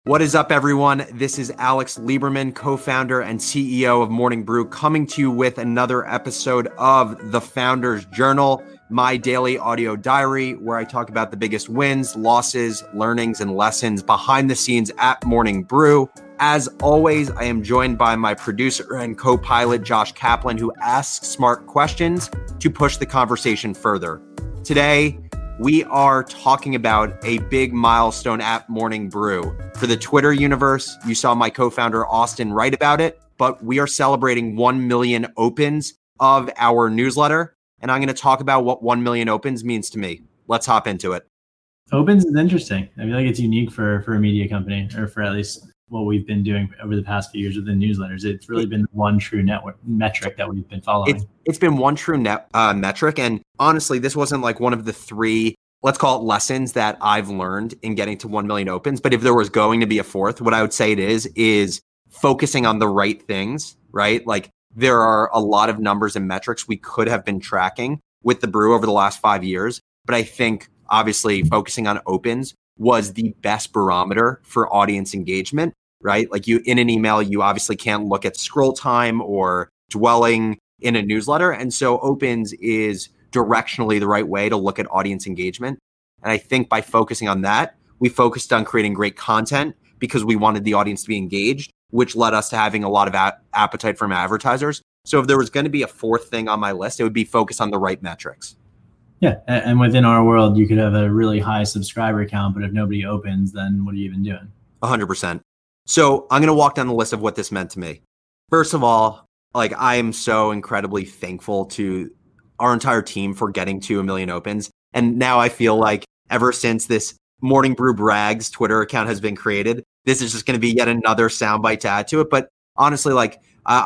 What is up, everyone? This is Alex Lieberman, co-founder and CEO of Morning Brew, coming to you with another episode of The Founder's Journal, my daily audio diary, where I talk about the biggest wins, losses, learnings, and lessons behind the scenes at Morning Brew. As always, I am joined by my producer and co-pilot, Josh Kaplan, who asks smart questions to push the conversation further. Today, we are talking about a big milestone at Morning Brew. For the Twitter universe, you saw my co-founder Austin write about it, but we are celebrating 1 million opens of our newsletter, and I'm going to talk about what 1 million opens means to me. Let's hop into it. Opens is interesting. I feel like it's unique for a media company, or for at least what we've been doing over the past few years with the newsletters. It's really been one true network metric that we've been following. It's been one true metric. And honestly, this wasn't like one of the three, let's call it lessons that I've learned in getting to 1 million opens. But if there was going to be a fourth, what I would say it is focusing on the right things, right? Like there are a lot of numbers and metrics we could have been tracking with the brew over the last 5 years. But I think obviously focusing on opens was the best barometer for audience engagement, right? Like you in an email, you obviously can't look at scroll time or dwelling in a newsletter. And so opens is directionally the right way to look at audience engagement. And I think by focusing on that, we focused on creating great content because we wanted the audience to be engaged, which led us to having a lot of appetite from advertisers. So if there was going to be a fourth thing on my list, it would be focus on the right metrics. Yeah. And within our world, you could have a really high subscriber count, but if nobody opens, then what are you even doing? 100%. So I'm going to walk down the list of what this meant to me. First of all, like I am so incredibly thankful to our entire team for getting to 1 million opens. And now I feel like ever since this Morning Brew Brags Twitter account has been created, this is just going to be yet another soundbite to add to it. But honestly, like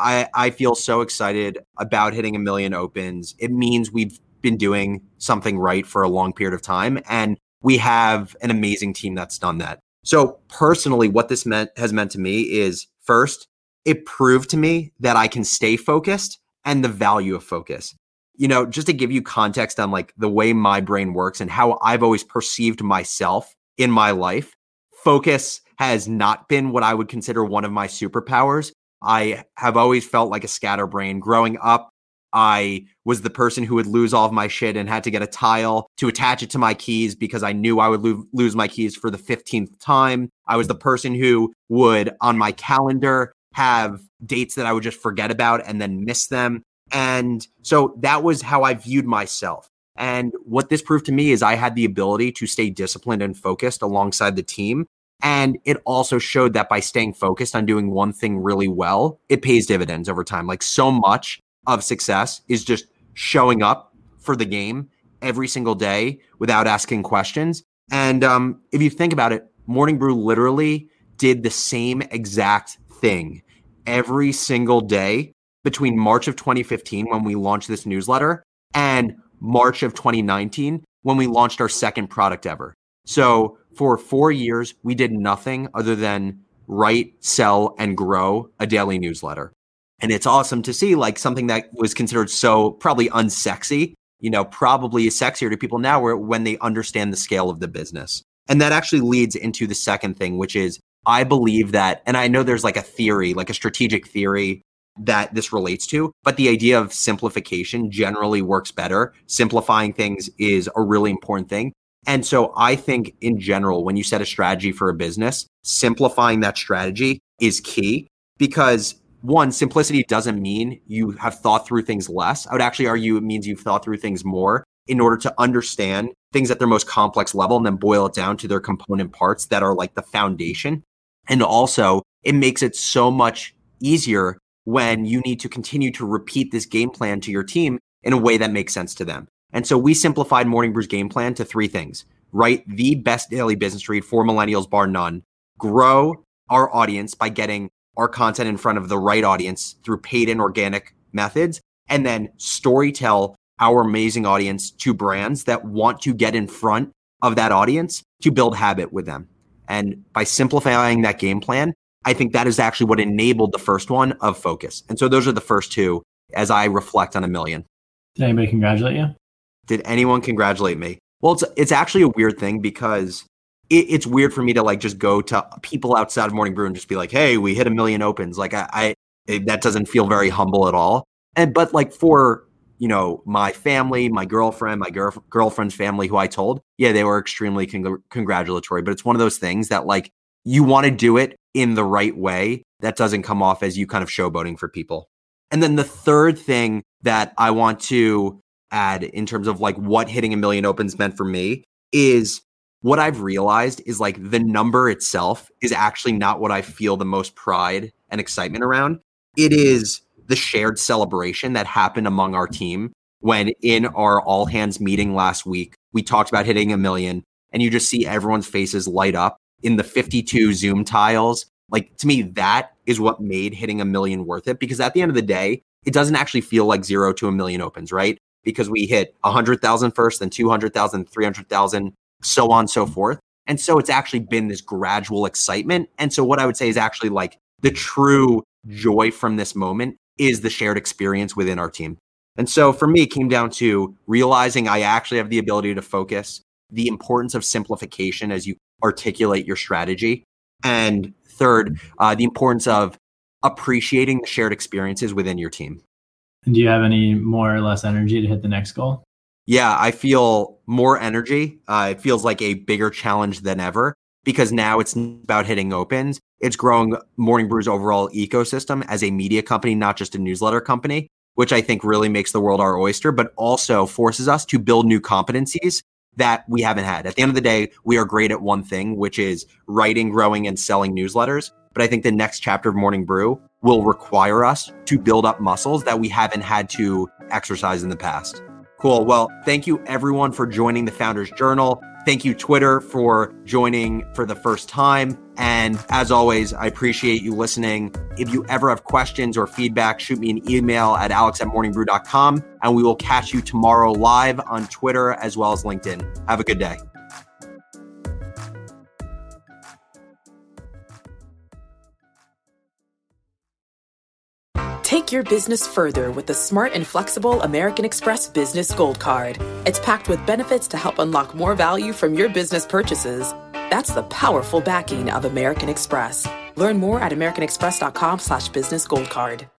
I feel so excited about hitting 1 million opens. It means we've been doing something right for a long period of time. And we have an amazing team that's done that. So personally, what this has meant to me is first, it proved to me that I can stay focused and the value of focus. You know, just to give you context on like the way my brain works and how I've always perceived myself in my life, focus has not been what I would consider one of my superpowers. I have always felt like a scatterbrain. Growing up, I was the person who would lose all of my shit and had to get a tile to attach it to my keys because I knew I would lose my keys for the 15th time. I was the person who would, on my calendar, have dates that I would just forget about and then miss them. And so that was how I viewed myself. And what this proved to me is I had the ability to stay disciplined and focused alongside the team. And it also showed that by staying focused on doing one thing really well, it pays dividends over time. Like so much of success is just showing up for the game every single day without asking questions. And if you think about it, Morning Brew literally did the same exact thing every single day between March of 2015 when we launched this newsletter and March of 2019 when we launched our second product ever. So for 4 years, we did nothing other than write, sell, and grow a daily newsletter. And it's awesome to see like something that was considered so probably unsexy, you know, probably is sexier to people now when they understand the scale of the business. And that actually leads into the second thing, which is I believe that, and I know there's like a theory, like a strategic theory that this relates to, but the idea of simplification generally works better. Simplifying things is a really important thing. And so I think in general, when you set a strategy for a business, simplifying that strategy is key because one, simplicity doesn't mean you have thought through things less. I would actually argue it means you've thought through things more in order to understand things at their most complex level and then boil it down to their component parts that are like the foundation. And also it makes it so much easier when you need to continue to repeat this game plan to your team in a way that makes sense to them. And so we simplified Morning Brew's game plan to three things: write the best daily business read for millennials, bar none; grow our audience by getting our content in front of the right audience through paid and organic methods; and then storytell our amazing audience to brands that want to get in front of that audience to build habit with them. And by simplifying that game plan, I think that is actually what enabled the first one of focus. And so those are the first two as I reflect on 1 million. Did anybody congratulate you? Did anyone congratulate me? Well, it's actually a weird thing because it's weird for me to like just go to people outside of Morning Brew and just be like, hey, we hit 1 million opens. Like that doesn't feel very humble at all. But like for, you know, my family, my girlfriend, girlfriend's family who I told, yeah, they were extremely congratulatory. But it's one of those things that like you want to do it in the right way that doesn't come off as you kind of showboating for people. And then the third thing that I want to add in terms of like what hitting 1 million opens meant for me is what I've realized is like the number itself is actually not what I feel the most pride and excitement around. It is the shared celebration that happened among our team when in our all hands meeting last week, we talked about hitting 1 million and you just see everyone's faces light up in the 52 Zoom tiles. Like to me, that is what made hitting 1 million worth it, because at the end of the day, it doesn't actually feel like 0 to 1 million opens, right? Because we hit 100,000 first, then 200,000, 300,000, so on and so forth. And so it's actually been this gradual excitement. And so what I would say is actually like the true joy from this moment is the shared experience within our team. And so for me, it came down to realizing I actually have the ability to focus, the importance of simplification as you articulate your strategy. And third, the importance of appreciating the shared experiences within your team. And do you have any more or less energy to hit the next goal? Yeah, I feel more energy. It feels like a bigger challenge than ever because now it's about hitting opens. It's growing Morning Brew's overall ecosystem as a media company, not just a newsletter company, which I think really makes the world our oyster, but also forces us to build new competencies that we haven't had. At the end of the day, we are great at one thing, which is writing, growing, and selling newsletters. But I think the next chapter of Morning Brew will require us to build up muscles that we haven't had to exercise in the past. Cool. Well, thank you everyone for joining the Founders Journal. Thank you, Twitter, for joining for the first time. And as always, I appreciate you listening. If you ever have questions or feedback, shoot me an email at alex@morningbrew.com, and we will catch you tomorrow live on Twitter as well as LinkedIn. Have a good day. Take your business further with the smart and flexible American Express Business Gold Card. It's packed with benefits to help unlock more value from your business purchases. That's the powerful backing of American Express. Learn more at americanexpress.com/businessgoldcard.